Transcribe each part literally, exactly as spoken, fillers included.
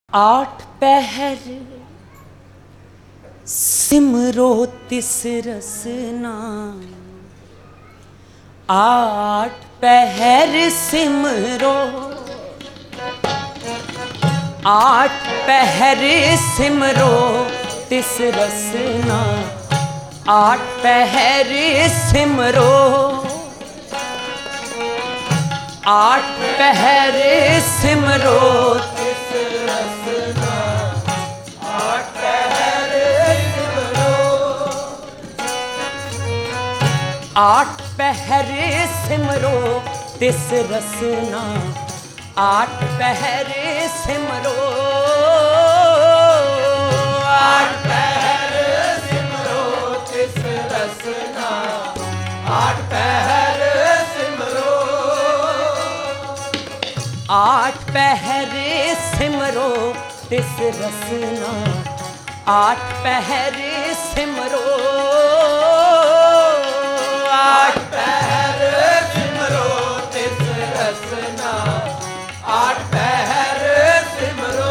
आठ पहर सिमरो तिस रसना, आठ पहर सिमरो, आठ पहर सिमरो तिस रसना, आठ पहर सिमरो, आठ पहर सिमरो तिस रसना, आठ पहर सिमरो, आठ पहर सिमरो तिस रसना, आठ पहर सिमरो, आठ पहर सिमरो तिस रसना, आठ पहर सिमरो, आठ पहर सिमरो तिस रसना, आठ पहर सिमरो, आठ पहर सिमरो तिस रसना, आठ पहर सिमरो।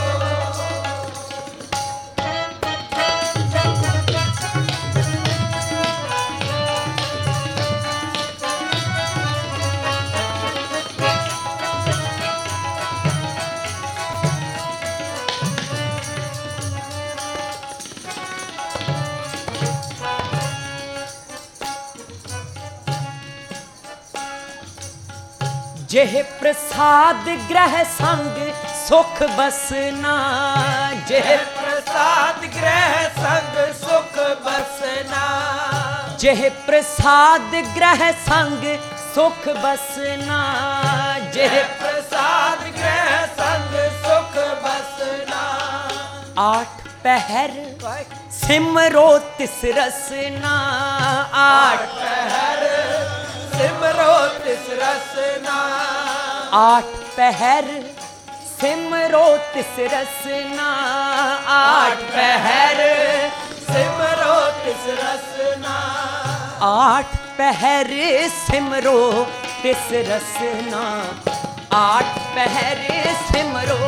जेह प्रसाद ग्रह संग सुख बसना, जेह प्रसाद ग्रह संग सुख बसना, जेह प्रसाद ग्रह संग सुख बसना, जेह प्रसाद ग्रह संग सुख बसना, आठ पहर सिमरो तिस रसना, आठ पहर सिमरो तिस रसना, आठ पहर सिमरो तिस रसना, आठ पहर सिमरो तिस रसना, आठ पहर सिमरो तिस रसना, आठ पहर सिमरो,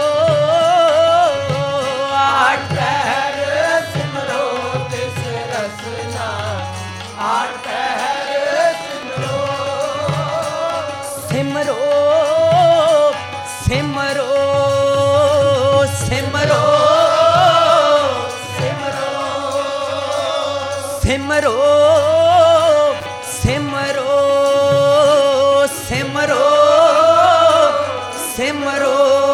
आठ पहर सिमरो तिस रसना, आठ पहर सिमरो, सिमरो, सिमरो, सिमरो, सिमरो, सिमरो, सिमरो, सिमरो।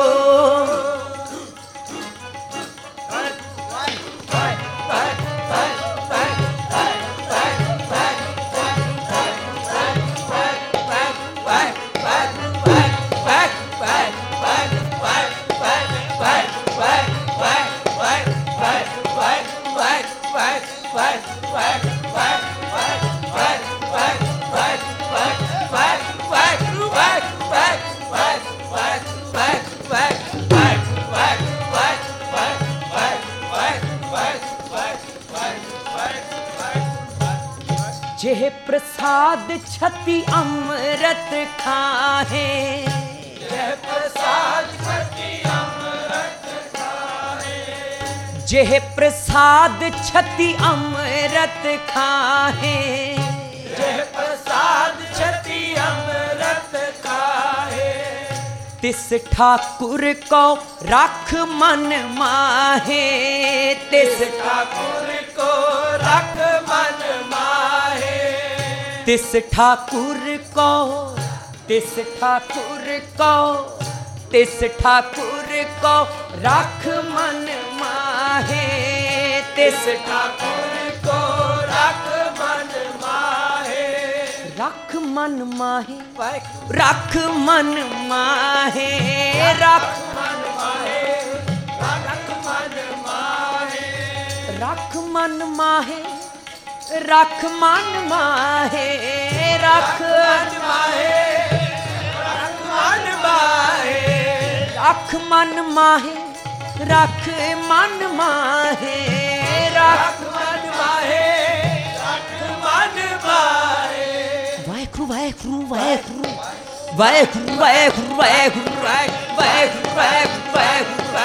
जेह प्रसाद छति अमृत खाहे, जेह प्रसाद छति अमृत खाहे, जेह प्रसाद छति अमृत खाहे, जेह प्रसाद छति अमृत खाहे, तिस ठाकुर को रख मन माहे, तिस ठाकुर को रख मन माहे, तिस ठाकुर को, तिस ठाकुर को, तिस ठाकुर को रख मन माहे, तिस ठाकुर को रख मन माहे, रख मन माहे, रख मन माहे, रख मन माहे, रख मन माहे, रख मन माहे, रख मन माहे, रख मन माहे, रख मन माहे, रख मन माहे, रख मन माहे, रख मन माहे, रख मन माहे। वाहेगुरु वाहेगुरु वाहेगुरु वाहेगुरु वाहेगुरु वाहेगुरु वाहेगुरु वाहेगुरु वाहेगुरु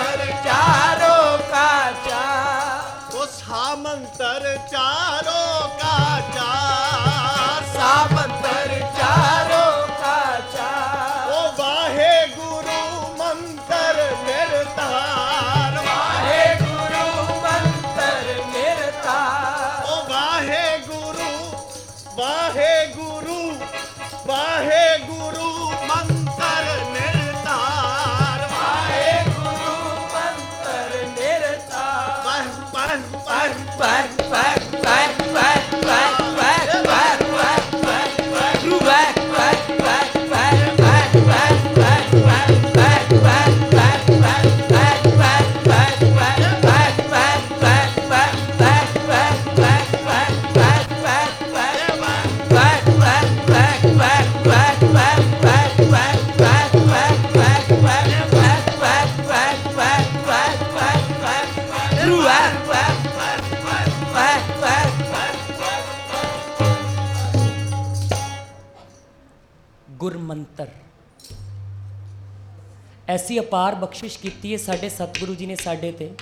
ਐਸੀ ਅਪਾਰ ਬਖਸ਼ਿਸ਼ ਕੀਤੀ ਹੈ ਸਾਡੇ ਸਤਿਗੁਰੂ ਜੀ ਨੇ ਸਾਡੇ ਤੇ।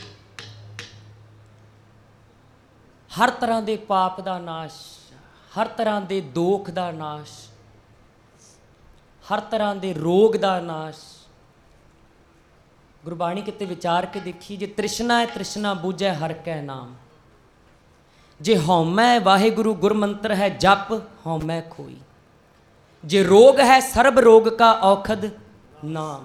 ਹਰ ਤਰ੍ਹਾਂ ਦੇ ਪਾਪ ਦਾ ਨਾਸ਼, ਹਰ ਤਰ੍ਹਾਂ ਦੇ ਦੋਖ ਦਾ ਨਾਸ਼, ਹਰ ਤਰ੍ਹਾਂ ਦੇ ਰੋਗ ਦਾ ਨਾਸ਼। ਗੁਰਬਾਣੀ ਕਿਤੇ ਵਿਚਾਰ ਕੇ ਦੇਖੀ, ਜੇ ਤ੍ਰਿਸ਼ਨਾ ਹੈ ਤ੍ਰਿਸ਼ਨਾ ਬੂਝੈ ਹਰ ਕੈ ਨਾਮ, ਜੇ ਹਉਮੈ ਵਾਹਿਗੁਰੂ ਗੁਰਮੰਤਰ ਹੈ ਜਪ ਹਉਮੈ ਖੋਈ, ਜੇ ਰੋਗ ਹੈ ਸਰਬ ਰੋਗ ਕਾ ਔਖਦ ਨਾਮ।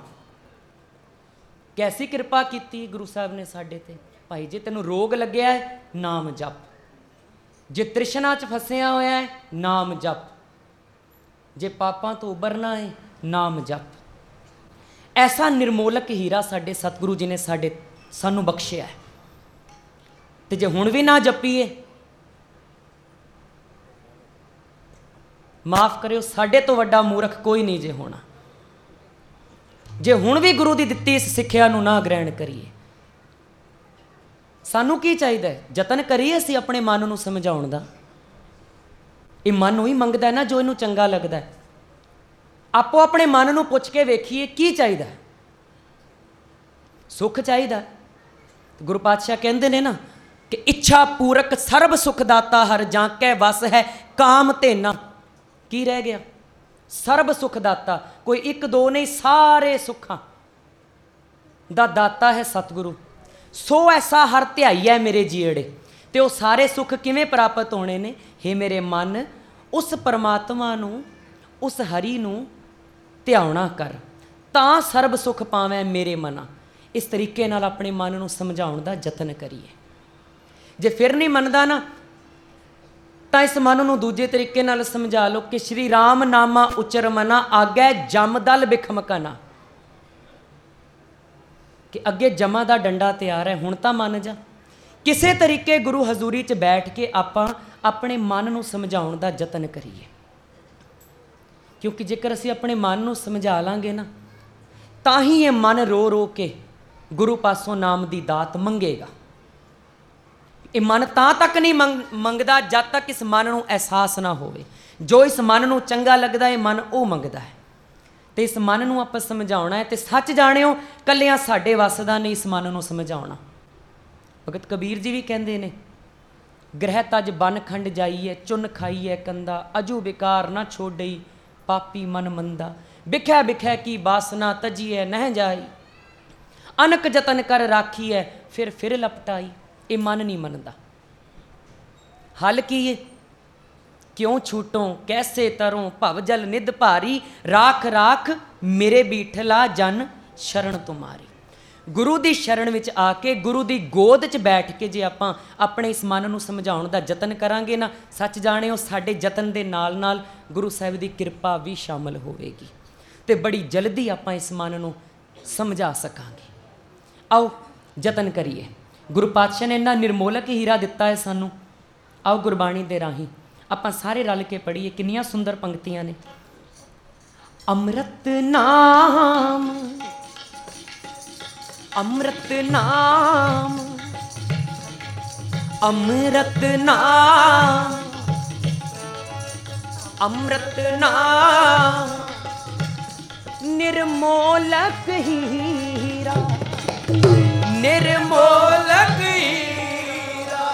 ਕੈਸੀ ਕਿਰਪਾ ਕੀਤੀ ਗੁਰੂ ਸਾਹਿਬ ਨੇ ਸਾਡੇ ਤੇ। ਭਾਈ ਜੇ ਤੈਨੂੰ ਰੋਗ ਲੱਗਿਆ ਹੈ ਨਾਮ ਜਪ, ਜੇ ਤ੍ਰਿਸ਼ਨਾ 'ਚ ਫਸਿਆ ਹੋਇਆ ਹੈ ਨਾਮ ਜਪ, ਜੇ ਪਾਪਾਂ ਤੋਂ ਉਬਰਨਾ ਹੈ ਨਾਮ ਜਪ। ਐਸਾ ਨਿਰਮੋਲਕ ਹੀਰਾ ਸਾਡੇ ਸਤਿਗੁਰੂ ਜੀ ਨੇ ਸਾਡੇ ਸਾਨੂੰ ਬਖਸ਼ਿਆ ਹੈ। ਤੇ ਜੇ ਹੁਣ ਵੀ ਨਾ ਜਪੀਏ, ਮਾਫ ਕਰਿਓ, ਸਾਡੇ ਤੋਂ ਵੱਡਾ ਮੂਰਖ ਕੋਈ ਨਹੀਂ ਜੇ ਹੋਣਾ। ਜੇ ਹੁਣ ਵੀ ਗੁਰੂ ਦੀ ਦਿੱਤੀ ਇਸ ਸਿੱਖਿਆ ਨੂੰ ਨਾ ਗ੍ਰਹਿਣ ਕਰੀਏ, ਸਾਨੂੰ ਕੀ ਚਾਹੀਦਾ ਹੈ? ਯਤਨ ਕਰੀਏ ਅਸੀਂ ਆਪਣੇ ਮਨ ਨੂੰ ਸਮਝਾਉਣ ਦਾ। ਇਹ ਮਨ ਉਹੀ ਮੰਗਦਾ ਹੈ ਨਾ ਜੋ ਇਹਨੂੰ ਚੰਗਾ ਲੱਗਦਾ ਹੈ। ਆਪੋ ਆਪਣੇ ਮਨ ਨੂੰ ਪੁੱਛ ਕੇ ਵੇਖੀਏ ਕੀ ਚਾਹੀਦਾ। ਸੁੱਖ ਚਾਹੀਦਾ। ਗੁਰੂ ਪਾਤਸ਼ਾਹ ਕਹਿੰਦੇ ਨੇ ਨਾ ਕਿ ਇੱਛਾ ਪੂਰਕ ਸਰਬ ਸੁਖ ਦਾਤਾ ਹਰ ਜਾਂ ਕੈ ਵਸ ਹੈ ਕਾਮ ਧੇਨਾ। ਕੀ ਰਹਿ ਗਿਆ? ਸਰਬ ਸੁਖ ਦਾਤਾ। ਕੋਈ ਇੱਕ ਦੋ ਨਹੀਂ, ਸਾਰੇ ਸੁੱਖਾਂ ਦਾ ਦਾਤਾ ਹੈ ਸਤਿਗੁਰੂ। ਸੋ ਐਸਾ ਹਰ ਧਿਆਈਐ ਮੇਰੇ ਜੀੜੇ। ਤੇ ਉਹ ਸਾਰੇ ਸੁੱਖ ਕਿਵੇਂ ਪ੍ਰਾਪਤ ਹੋਣੇ ਨੇ? ਹੇ ਮੇਰੇ ਮਨ, ਉਸ ਪਰਮਾਤਮਾ ਨੂੰ, ਉਸ ਹਰੀ ਨੂੰ ਧਿਆਉਣਾ ਕਰ, ਤਾਂ ਸਰਬ ਸੁਖ ਪਾਵੇਂ ਮੇਰੇ ਮਨਾ। ਇਸ ਤਰੀਕੇ ਨਾਲ ਆਪਣੇ ਮਨ ਨੂੰ ਸਮਝਾਉਣ ਦਾ ਯਤਨ ਕਰੀਏ। ਜੇ ਫਿਰ ਨਹੀਂ ਮੰਨਦਾ ਨਾ, ਤਾਂ ਇਸ ਮਨ ਨੂੰ ਦੂਜੇ ਤਰੀਕੇ ਨਾਲ ਸਮਝਾ ਲਓ ਕਿ ਸ਼੍ਰੀ ਰਾਮ ਨਾਮਾ ਉਚਰ ਮਨਾ ਆਗੈ ਜਮ ਦਲ ਬਿਖਮ ਕਨਾ। ਕਿ ਅੱਗੇ ਜਮਾ ਦਾ ਡੰਡਾ ਤਿਆਰ ਹੈ, ਹੁਣ ਤਾਂ ਮੰਨ ਜਾ। ਕਿਸੇ ਤਰੀਕੇ ਗੁਰੂ ਹਜ਼ੂਰੀ 'ਚ ਬੈਠ ਕੇ ਆਪਾਂ ਆਪਣੇ ਮਨ ਨੂੰ ਸਮਝਾਉਣ ਦਾ ਯਤਨ ਕਰੀਏ। ਕਿਉਂਕਿ ਜੇਕਰ ਅਸੀਂ ਆਪਣੇ ਮਨ ਨੂੰ ਸਮਝਾ ਲਾਂਗੇ ਨਾ, ਤਾਂ ਹੀ ਇਹ ਮਨ ਰੋ ਰੋ ਕੇ ਗੁਰੂ ਪਾਸੋਂ ਨਾਮ ਦੀ ਦਾਤ ਮੰਗੇਗਾ। ਇਹ ਮਨ ਤਾਂ ਤੱਕ ਨਹੀਂ ਮੰਗ ਮੰਗਦਾ ਜਦ ਤੱਕ ਇਸ ਮਨ ਨੂੰ ਅਹਿਸਾਸ ਨਾ ਹੋਵੇ। ਜੋ ਇਸ ਮਨ ਨੂੰ ਚੰਗਾ ਲੱਗਦਾ ਹੈ ਮਨ ਉਹ ਮੰਗਦਾ ਹੈ। ਤੇ ਇਸ ਮਨ ਨੂੰ ਆਪਾਂ ਸਮਝਾਉਣਾ ਹੈ। ਤੇ ਸੱਚ ਜਾਣਿਓ, ਕੱਲਿਆਂ ਸਾਡੇ ਵੱਸ ਦਾ ਨਹੀਂ ਇਸ ਮਨ ਨੂੰ ਸਮਝਾਉਣਾ। ਭਗਤ ਕਬੀਰ ਜੀ ਵੀ ਕਹਿੰਦੇ ਨੇ, ਗ੍ਰਹਿ ਤਜ ਬਨ ਖੰਡ ਜਾਈਏ ਚੁੰਨ ਖਾਈਏ ਕੰਦਾ, ਅਜੂ ਵਿਕਾਰ ਨਾ ਛੋੜਈ ਪਾਪੀ ਮਨ ਮੰਦਾ, ਬਿਖੈ ਬਿਖੈ ਕੀ ਬਾਸਨਾ ਤਜੀਏ ਨਹਿ ਜਾਈ, ਅਨਕ ਜਤਨ ਕਰ ਰਾਖੀਏ ਫਿਰ ਫਿਰ ਲਪਟਾਈ। ਇਹ ਮਨ ਨਹੀਂ ਮੰਨਦਾ। ਹੱਲ ਕੀ ਹੈ? ਕਿਉਂ ਛੂਟੋਂ ਕੈਸੇ ਤਰੋਂ ਭਵ ਜਲ ਨਿਧ ਭਾਰੀ, ਰਾਖ ਰਾਖ ਮੇਰੇ ਬੀਠਲਾ ਜਨ ਸ਼ਰਨ ਤੁਮਾਰੀ। ਗੁਰੂ ਦੀ ਸ਼ਰਨ ਵਿੱਚ ਆ ਕੇ, ਗੁਰੂ ਦੀ ਗੋਦ 'ਚ ਬੈਠ ਕੇ ਜੇ ਆਪਾਂ ਆਪਣੇ ਇਸ ਮਨ ਨੂੰ ਸਮਝਾਉਣ ਦਾ ਯਤਨ ਕਰਾਂਗੇ ਨਾ, ਸੱਚ ਜਾਣਿਓ ਸਾਡੇ ਯਤਨ ਦੇ ਨਾਲ ਨਾਲ ਗੁਰੂ ਸਾਹਿਬ ਦੀ ਕਿਰਪਾ ਵੀ ਸ਼ਾਮਲ ਹੋਵੇਗੀ ਤੇ ਬੜੀ ਜਲਦੀ ਆਪਾਂ ਇਸ ਮਨ ਨੂੰ ਸਮਝਾ ਸਕਾਂਗੇ। ਆਓ ਯਤਨ ਕਰੀਏ। ਗੁਰੂ ਪਾਤਸ਼ਾਹ ਨੇ ਇੰਨਾ ਨਿਰਮੋਲਕ ਹੀਰਾ ਦਿੱਤਾ ਹੈ ਸਾਨੂੰ। ਆਓ ਗੁਰਬਾਣੀ ਦੇ ਰਾਹੀਂ ਆਪਾਂ ਸਾਰੇ ਰਲ ਕੇ ਪੜ੍ਹੀਏ। ਕਿੰਨੀਆਂ ਸੁੰਦਰ ਪੰਕਤੀਆਂ ਨੇ। ਅੰਮ੍ਰਿਤ ਨਾਮ, ਅੰਮ੍ਰਿਤ ਨਾਮ, ਅੰਮ੍ਰਿਤ ਨਾਮ, ਅੰਮ੍ਰਿਤ ਨਾਮ, ਨਿਰਮੋਲਕ ਹੀਰਾ, ਨਿਰਮੋਲਕ ਹੀਰਾ,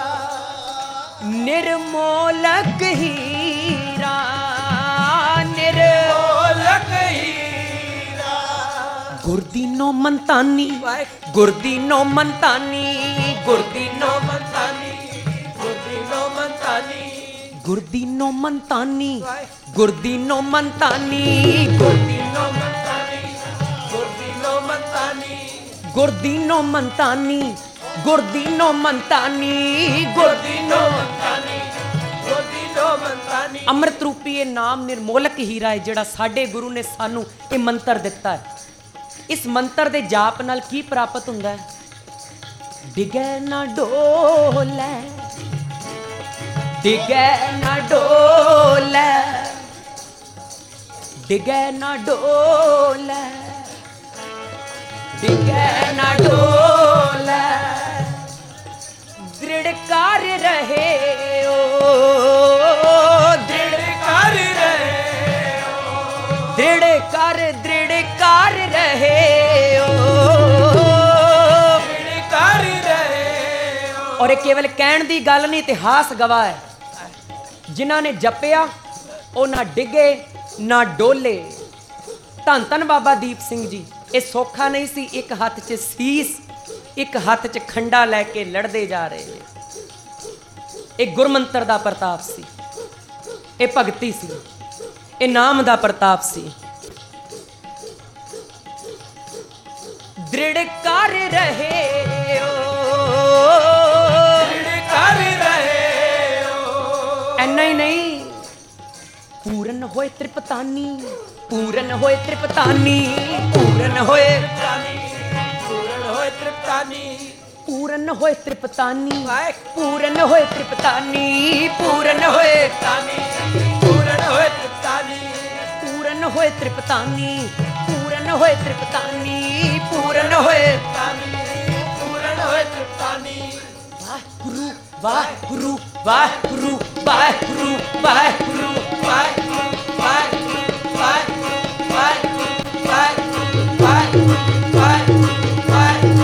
ਨਿਰਮੋਲਕ ਹੀਰਾ, ਨਿਰਮੋਲਕ ਹੀਰਾ। ਗੁਰਦੀਨੋ ਮੰਤਾਨੀ, ਗੁਰਦੀਨੋ ਮੰਤਾਨੀ, ਗੁਰਦੀਨੋ ਮੰਤਾਨੀ, ਗੁਰਦੀਨੋ ਮੰਤਾਨੀ, ਗੁਰਦੀਨੋ ਮੰਤਾਨੀ, ਗੁਰਦੀਨੋ ਮੰਤਾਨੀ, ਗੁਰਦੀਨੋ ਮੰਤਾਨੀ, ਗੁਰਦੀਨੋ ਮੰਤਾਨੀ, ਗੁਰਦੀਨੋ ਮੰਤਾਨੀ, ਗੁਰਦੀਨੋ ਮੰਤਾਨੀ, ਗੁਰਦੀਨੋ ਮੰਤਾਨੀ, ਗੁਰਦੀਨੋ ਮੰਤਾਨੀ। ਅੰਮ੍ਰਿਤ ਰੂਪੀ ਇਹ ਨਾਮ ਨਿਰਮੋਲਕ ਹੀਰਾ ਹੈ ਜਿਹੜਾ ਸਾਡੇ ਗੁਰੂ ਨੇ ਸਾਨੂੰ ਇਹ ਮੰਤਰ ਦਿੱਤਾ ਹੈ। ਇਸ ਮੰਤਰ ਦੇ ਜਾਪ ਨਾਲ ਕੀ ਪ੍ਰਾਪਤ ਹੁੰਦਾ ਹੈ? ਡਿਗੈ ਨਾ ਡੋਲੇ, ਡਿਗੈ ਨਾ ਡੋਲੇ, ਡਿਗੈ ਨਾ ਡੋਲੇ, ਡਿਗੈ ਨਾ ਡੋਲੇ, ਦ੍ਰਿੜ ਕਰ ਰਹੇ ਓ, ਦ੍ਰਿੜ ਕਰ ਰਹੇ ਓ, ਦ੍ਰਿੜ ਕਰ ਦ੍ਰਿੜ ਕਰ ਰਹੇ ਓ, और ये केवल कहण दी गल नहीं, इतिहास गवाह है। जिन्हां ने जपिया वो ना डिगे ना डोले। धन धन बाबा दीप सिंह जी, ये सौखा नहीं सी। एक हाथ च सीस, एक हाथ च खंडा लैके लड़ते जा रहे हैं। एक गुरमंत्र दा प्रताप सी, ये भगती सी, ये नाम दा प्रताप सी। दृढ़ कर रहे ऐना ही नहीं, पूरन होए त्रिपतानी, पूरन होए त्रिपतानी, पूरन होए पूरन होए त्रिपतानी, पूरन होए त्रिपतानी, पूरन होए त्रिपतानी, पूरन होए पूरन होए त्रिपतानी, पूरन होए त्रिपतानी, पूरन होए त्रिपतानी, पूरन होए पूरन होए त्रिपतानी। वाहगुरु वाहगुरु वाहगुरु वाहगुरु वाहगुरु वाहिगुरु वाहिगुरु वाहिगुरु वाहिगुरु वाहिगुरु वाहिगुरु वाहिगुरु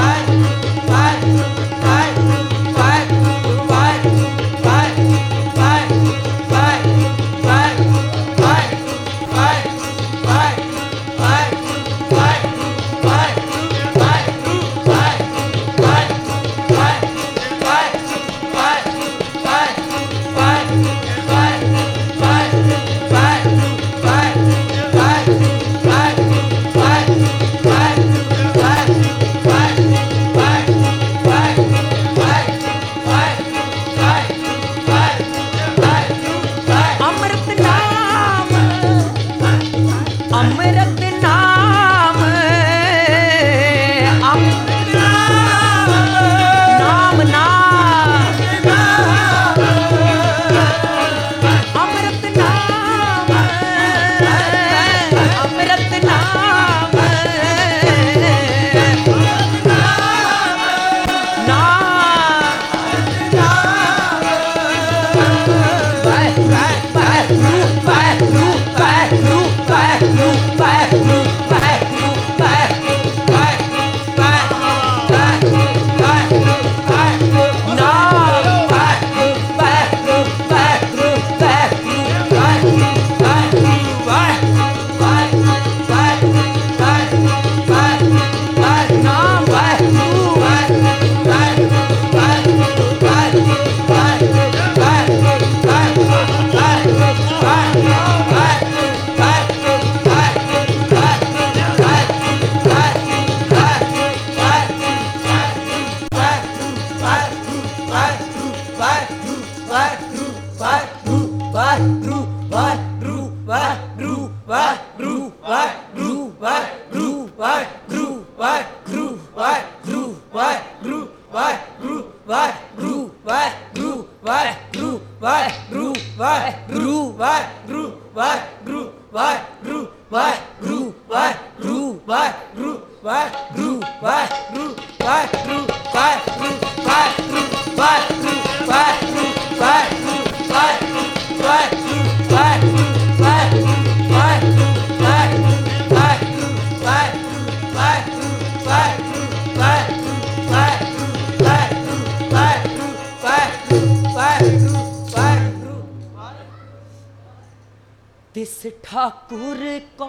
तिस ठाकुर को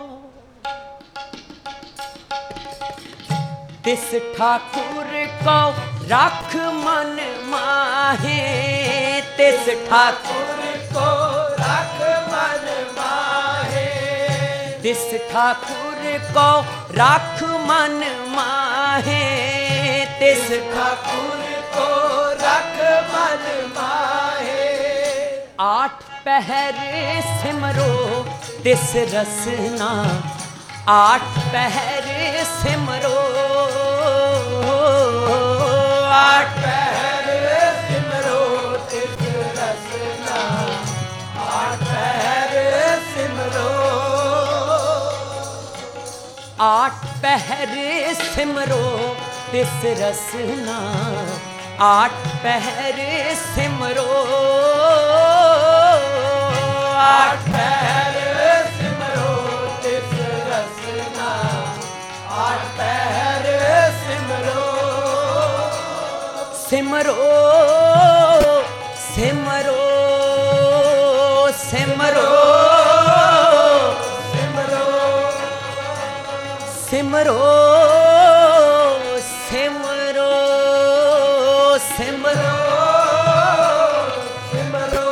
तिस ठाकुर को रख मन माहे, तिस ठाकुर को रख मन माहे, तिस ठाकुर को रख मन माहे, तिस ठाकुर को रख मन माहे। आठ पहर सिमरो तिस रसना, आठ पहर सिमरो, आठ पहर सिमरो तिस रसना, आठ पहर सिमरो, आठ पहर सिमरो तिस रसना, आठ पहर सिमरो, आठ पहर सिमरो तिस रसना, आठ पहर सिमरो। सिमरो सिमरो सिमरो सिमरो सिमरो सिमरो सिमरो सिमरो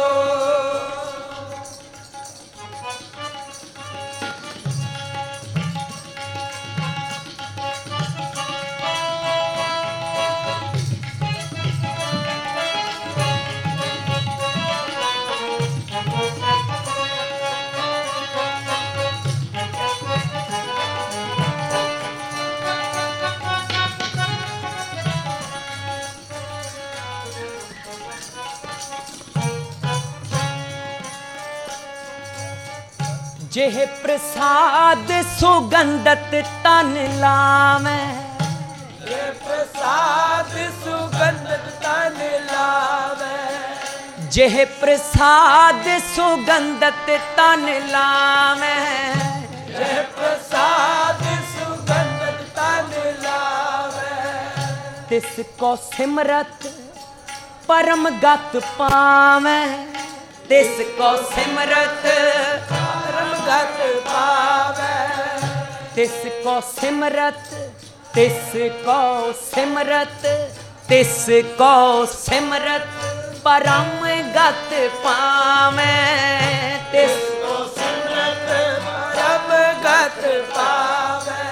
जेह प्रसाद सुगंधत तन लावे ये प्रसाद सुगंधत तन लावे जेह प्रसाद सुगंधत तन लावे ये प्रसाद सुगंधत तन लावे तिसको सिमरत परम गत पावे तिसको सिमरत परम गत पावे तिसको सिमरत तिसको सिमरत तिसको सिमरत परम गत पावे तिसको सिमरत परम गत पावे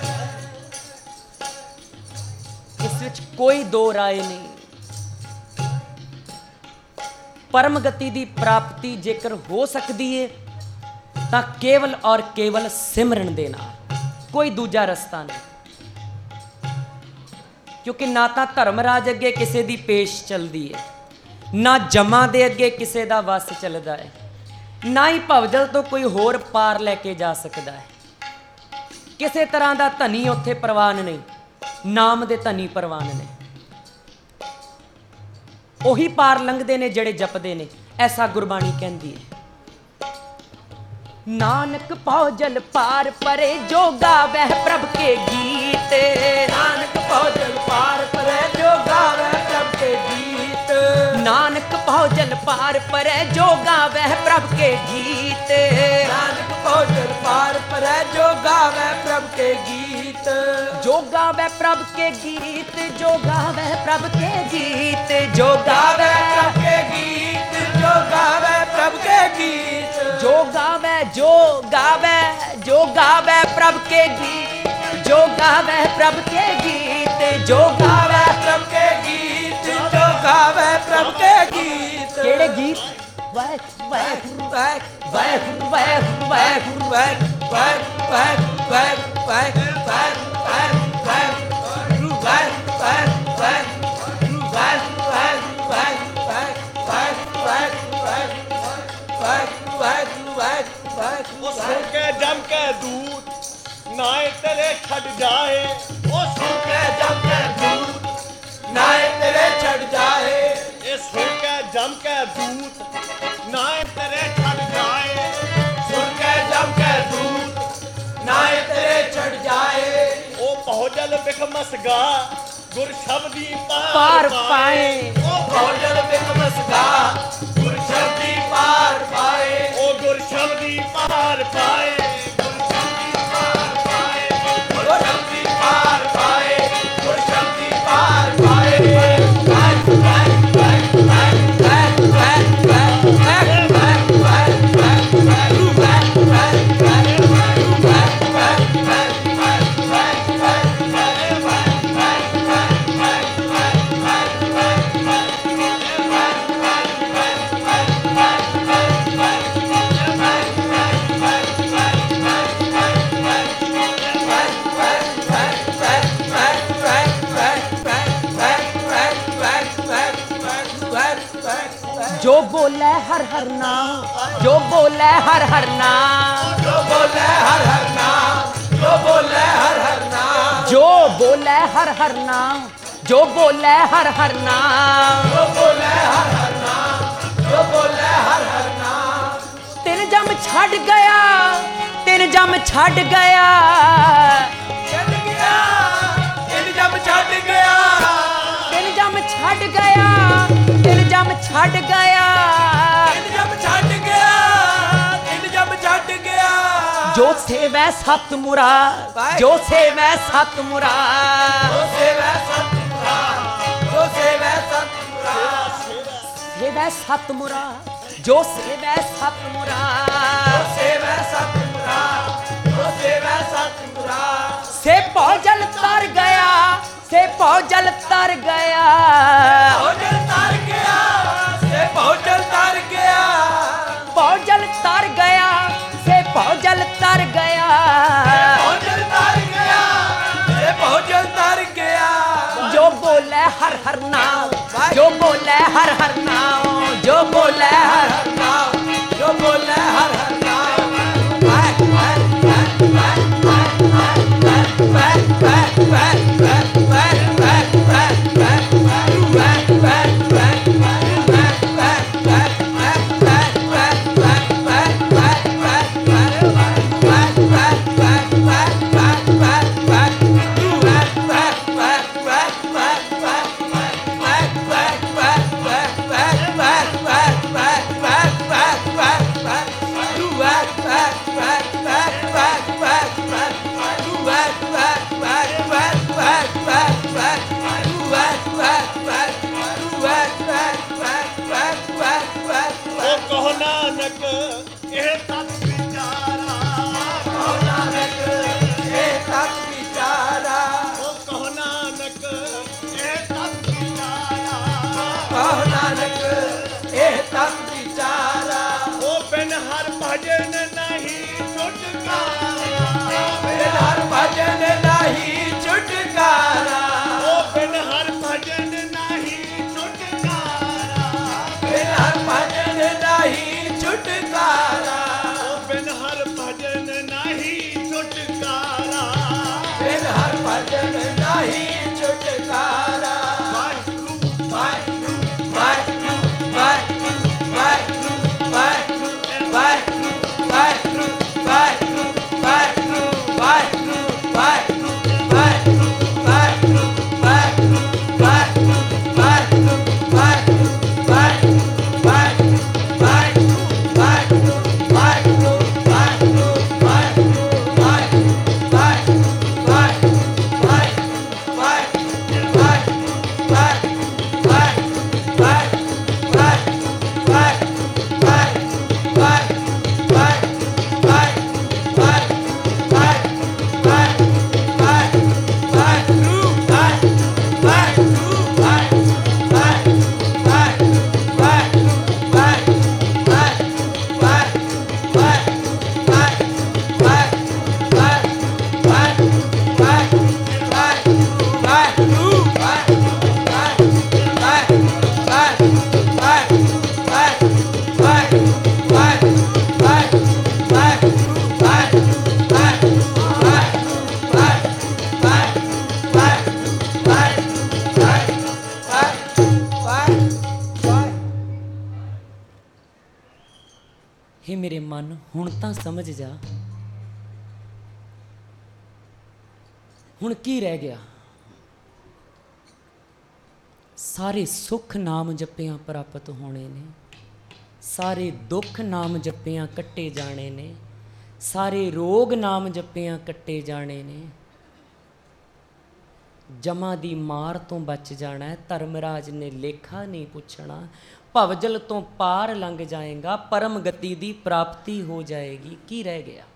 इस विच कोई दो राय नहीं। परम गति की प्राप्ति जेकर हो सकती है तो केवल और केवल सिमरन दे नाल, कोई दूजा रस्ता नहीं। क्योंकि ना तो धर्मराज अगे किसी की पेश चलती है, ना जमा दे अगे किसी का वस चलता है, ना ही भवजल तो कोई होर पार लैके जा सकता है। किसी तरह का धनी उत्थे प्रवान नहीं, नाम दे धनी प्रवान ने ਉਹੀ पार लंघते ने जड़े जपते ने। ऐसा गुरबाणी कहती है नानक भौजल पार परे जो गावे प्रभ के गीत नानक भौजल पार परे जो गावे प्रभ के गीत नानक भौजल पार परे जो गावे प्रभ के गीत नानक भौजल पार परे जो गावे प्रभ के गीत जो गावे प्रभ के गीत जो गावे प्रभ के गीत जो गावे प्रभ के गीत जो गावे प्रभ के गीत जो गावे जो गावे जो गावे प्रभ के गीत जो गावे प्रभ के गीत जो गावे प्रभ के गीत जो गावे प्रभ के गीत केड़े गीत वाह वाह वाह वाह वाह वाह वाह वाह वाह वाह वाह वाह सुन के जम के दूत नाए तेरे छड़ जाए ओ सुन के जम के दूत नाए तेरे छड़ जाए ये सुन के जम के दूत नाए तेरे छड़ जाए सुन के जम के दूत नाए तेरे छड़ जाए ओ भौजल बिखमसगा गुर शब्दी पार, पार पाए ओ भौजल बिखमसगा गुर शब्दी पार पाए ओ गुर शब्दी पार पाए गुर शब्दी पार पाए गुर शब्दी पार पाए जो बोले हर हर नाम जो बोले हर हर नाम जो बोले हर हर नाम जो बोले हर हर नाम जो बोले हर हर नाम जो बोले हर हर नाम जो बोले हर हर नाम जो बोले हर हर नाम तिन जम छड़ गया तिन जम छड़ गया छड़ गया तिन जम छड़ गया तिन जम छड़ ਜੋ ਸੇਵੈ ਸਤ ਮੁਰਾ ਜੋ ਸੇਵੈ ਸਤ ਮੁਰਾ ਜੋ ਸੇਵੈ ਸਤ ਮੁਰਾ ਜੋ ਸੇਵੈ ਸਤ ਮੁਰਾ ਸੇਵੈ ਸਤ ਮੁਰਾ ਜੋ ਸੇਵੈ ਸਤ ਮੁਰਾ ਜੋ ਸੇਵੈ ਸਤ ਮੁਰਾ ਜੋ ਸੇਵੈ ਸਤ ਮੁਰਾ ਸੇ ਭੋਜਲ ਤਰ ਗਿਆ ਸੇ ਭੋਜਲ ਤਰ ਗਿਆ ਭੋਜਲ ਤਰ ਗਿਆ ਸੇ ਭੋਜਲ ਤਰ ਗਿਆ ਭੋਜਲ ਤਰ ਗਿਆ ਸੇ ਭੋਜਲ ਤਰ ਗਿਆ ਭੋਜਲ ਤਰ ਗਿਆ ਸੇ ਭੋਜਲ ਤਰ ਗਿਆ ਜੋ ਬੋਲੇ ਹਰ ਹਰ ਨਾਮ ਜੋ ਬੋਲੇ ਹਰ ਹਰ ਨਾਮ ਜੋ ਬੋਲੇ ਹਰ ਹਰ ਨਾਮ ਜੋ ਬੋਲੇ ਹਰ ਹਰ ਨਾਮ ਵਾਹ ਵਾਹ ਵਾਹ ਵਾਹ ਵਾਹ ਵਾਹ ਵਾਹ ਉਹ ਕਹੋ ਨਾਨਕ ਇਹ ਤਤ ਵਿਚਾਰਾ ਕਹੋ ਨਾਨਕ ਇਹ ਤਤ ਵਿਚਾਰਾ ਉਹ ਕਹੋ ਨਾਨਕ ਇਹ ਤਤ ਵਿਚਾਰਾ ਕਹੋ ਨਾਨਕ ਇਹ ਤਤ ਵਿਚਾਰਾ ਉਹ ਬਿਨ ਹਰ ਭਜਨ ਨਹੀਂ ਛੁਟਕਾਰਾ ਬਿਨ ਹਰ ਭਜਨ ਨਹੀਂ ਛੁਟਕਾਰਾ ਉਹ ਬਿਨ ਹਰ ਭਜਨ ਨਹੀਂ ਛੁਟਕਾਰਾ ਬਿਨ ਹਰ ਭਜਨ ਨਹੀਂ ਛੁਟਕਾਰਾ ਉਹ ਬਿਨ ਹਰ ਭਜਨ ਨਹੀਂ ਛੁਟਕਾਰਾ ਬਿਨ ਹਰ ਭਜਨ ਨਹੀਂ ਛੁਟਕਾਰਾ ਵਾਹਿਗੁਰੂ ਵਾਹਿਗੁਰੂ ਵਾਹਿਗੁਰੂ ਵਾਹਿਗੁਰੂ ਵਾਹਿਗੁਰੂ ਵਾਹਿਗੁਰੂ ਵਾਹਿਗੁਰੂ ਵਾਹਿਗੁਰੂ ਵਾਹਿਗੁਰੂ ਵਾਹਿਗੁਰੂ ਵਾਹਿਗੁਰੂ ਵਾਹਿਗੁਰੂ ਵਾਹਿਗੁਰੂ ਵਾਹਿਗੁਰੂ ਵਾਹਿਗੁਰੂ ਵਾਹਿਗੁਰੂ ਵਾਹਿਗੁਰੂ हे मेरे मन हुण तां समझ जा हुण की रह गया सारे सुख नाम जपियां प्राप्त होने ने सारे दुख नाम जपियां कट्टे जाने ने सारे रोग नाम जपियां कट्टे जाने ने जमा दी मार तो बच जाना है धर्मराज ने लेखा नहीं पूछना भवजल तो पार लंघ जाएगा परम गति दी प्राप्ति हो जाएगी की रह गया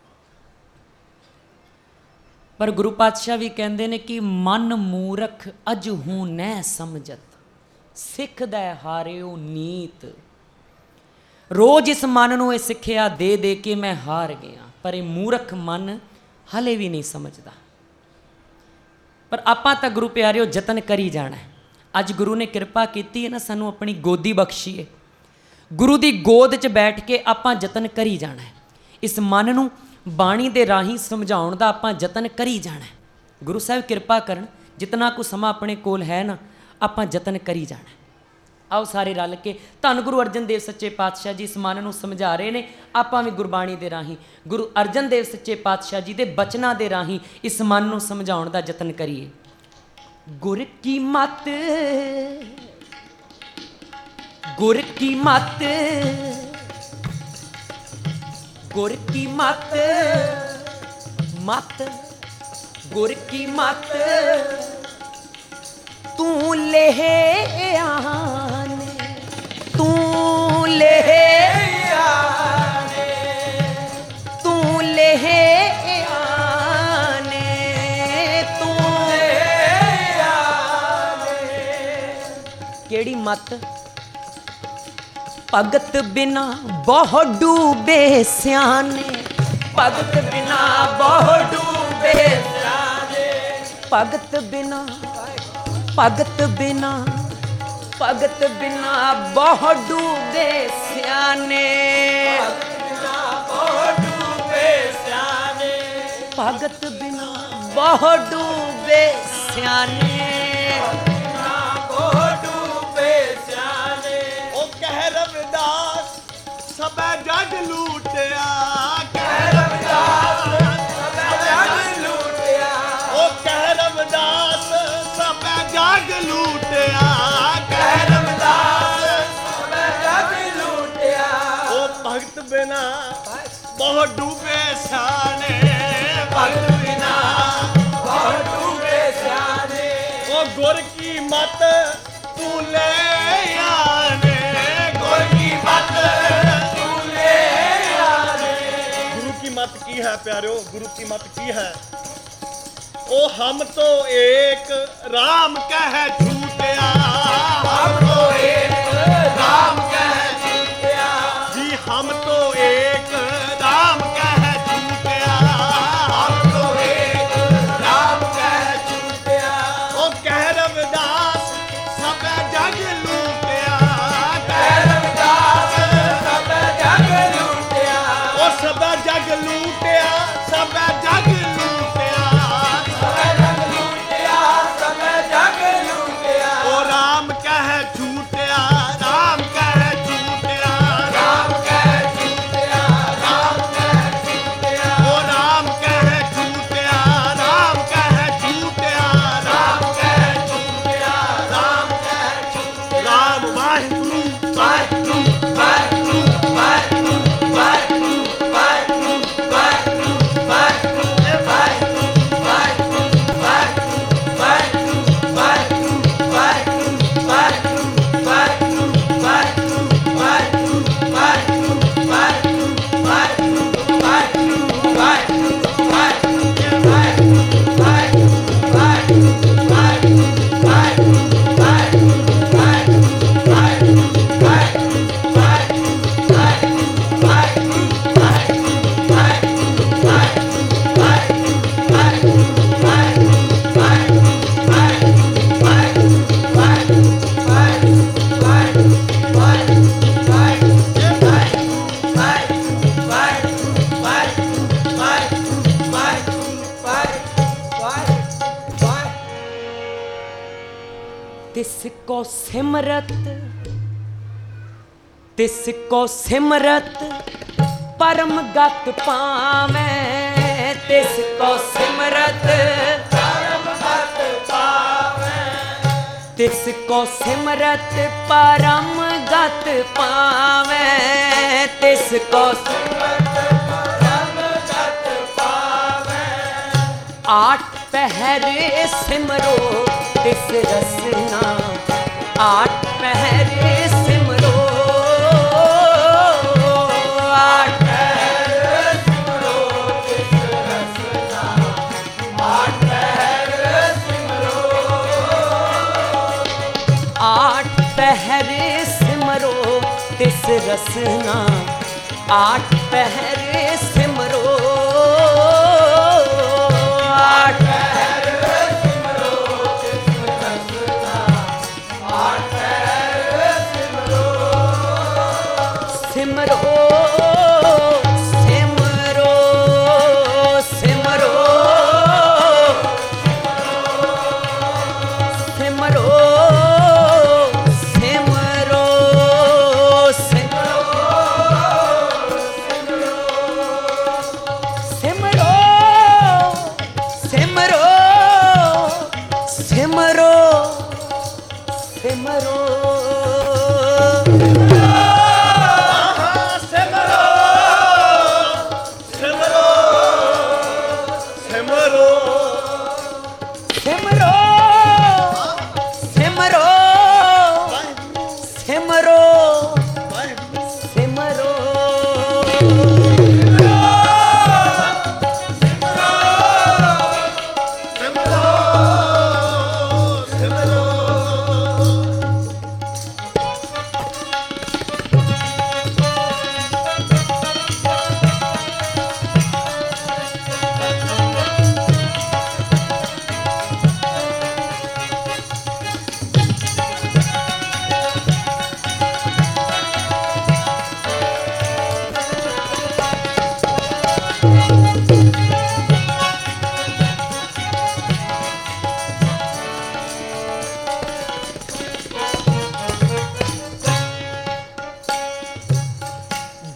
पर गुरु पातशाह भी कहते ने कि मन मूरख अज हूँ न समझत सिख दै हारियो नीत रोज इस मन नूं इह सिक्ख्या दे दे के मैं हार गया पर यह मूरख मन हले भी नहीं समझदा पर आपां तां गुरु प्यारिओ जतन करी जाना है अज गुरु ने किरपा की है ना सानू अपनी गोदी बख्शी है गुरु की गोद च बैठ के आपां जतन करी जाना है इस मन नूं बाणी दे राही समझाउण दा आपां जतन करी जाना है गुरु साहब किरपा करन जितना कुछ समा अपने कोल है ना आपां जतन करी जाना है आओ सारे रल के धन गुरु अर्जन देव सच्चे पातशाह जी इस मन नूं समझा रहे ने आपां भी गुरबाणी दे राही गुरु अर्जन देव सच्चे पातशाह जी दे बचनां दे राही इस मन नूं समझाउण दा जतन करिए गुर की मत गुर की मत गुर की मत मत गुर की मत तू ले आने तू ले आने तू ले आने तू ले आने केड़ी मत भगत बिना बहुत डूबे सियाने भगत बिना बहुत डूबे सियाने भगत बिना भगत बिना भगत बिना बहुत डूबे सियाने भगत बिना बहुत डूबे सियाने सबे जग लूटिया कह रविदास सबे जग लूटिया ओ कह रविदास सबे जग लूटिया कह रविदास सबे जग लूटिया ओ भगत बिना बहुत डूबे सियाने भगत बिना बहुत डूबे सियाने ओ गुर की मत तू ले आने गुर की मत मत की है प्यारो गुरु की मत की है ओ हम तो एक राम कह झूठया हम तो एक राम कह झूठया जी हम तो एक राम कह झूठया हम तो एक राम कह झूठया ओ कह रविदास सब जग लूटिया कह रविदास सब जग लूटिया ओ सब जग लूटिया सब जग लूटिया सब जग लूटिया सब जग लूटिया ओ राम कह झूठया राम कह झूठया राम कह झूठया राम कह झूठया ओ राम कह झूठया राम कह झूठया राम कह झूठया राम कह झूठया राम वाहिगुरु वाहिगुरु वाहिगुरु वाहिगुरु वाहिगुरु तिसको सिमरत तिसको सिमरत परम गत पावे तिसको सिमरत परम गत पावे तिसको सिमरत परम गत पावे तिसको सिमरत परम गत पावे आठ पहरे सिमरो तिस रसना आठ पहरे सिमरो आठ पहरे सिमरो तिस रसना आठ पहरे सिमरो आठ पहरे सिमरो तिस रसना आठ पहरे सिमरो आठ सिमरो सिमरो सिमरो सिमरो सिमरो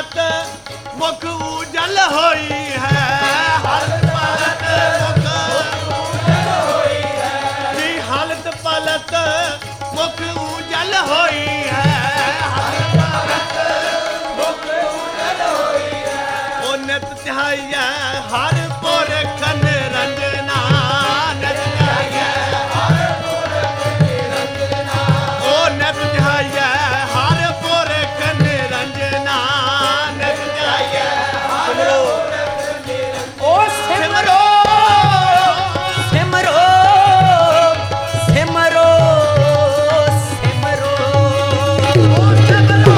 ਭਗਤ ਮੁਖ ਉਜਲ ਹੋਈ ਹੈ ਹਾਲਤ ਭਗਤ ਮੁਖ ਉਜਲ ਹੋਈ ਹੈ ਜੀ ਹਾਲਤ ਪਲਤ ਮੁਖ ਉਜਲ ਹੋਈ ਹੈ ਹਾਲਤ ਭਗਤ ਮੁਖ ਉਜਲ ਹੋਈ ਹੈ ਉਹ ਨਿਤ ਧਿਆਈਐ ਹਰ ਪੁਰਖ ਨਿਰੰਜਨਾ ਨਿਤ ਧਿਆਈਐ ਹਰ ਪੁਰਖ ਨਿਰੰਜਨਾ ਉਹ ਨਿਤ ਧਿਆਈਐ ਹਰ ਪੁਰਖ ਨਿਰੰਜਨਾ ਨਿਤ ਧਿਆਈਐ ਹਰ ਪੁਰਖ ਨਿਰੰਜਨਾ ਓ ਸਿਮਰੋ ਸਿਮਰੋ ਸਿਮਰੋ ਸਿਮਰੋ ਸਿਮਰੋ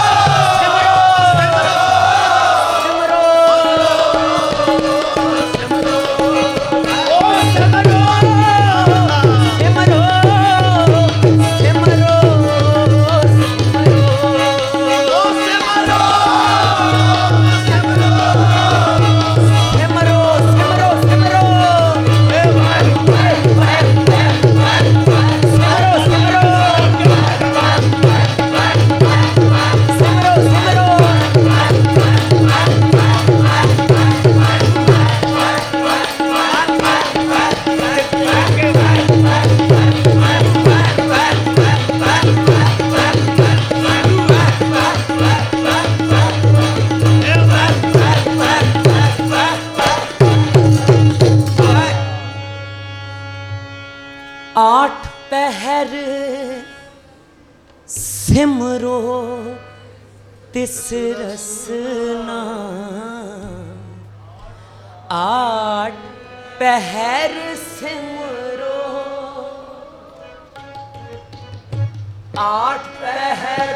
आठ पहर सिमरो तिस रसना आठ पहर सिमरो आठ पहर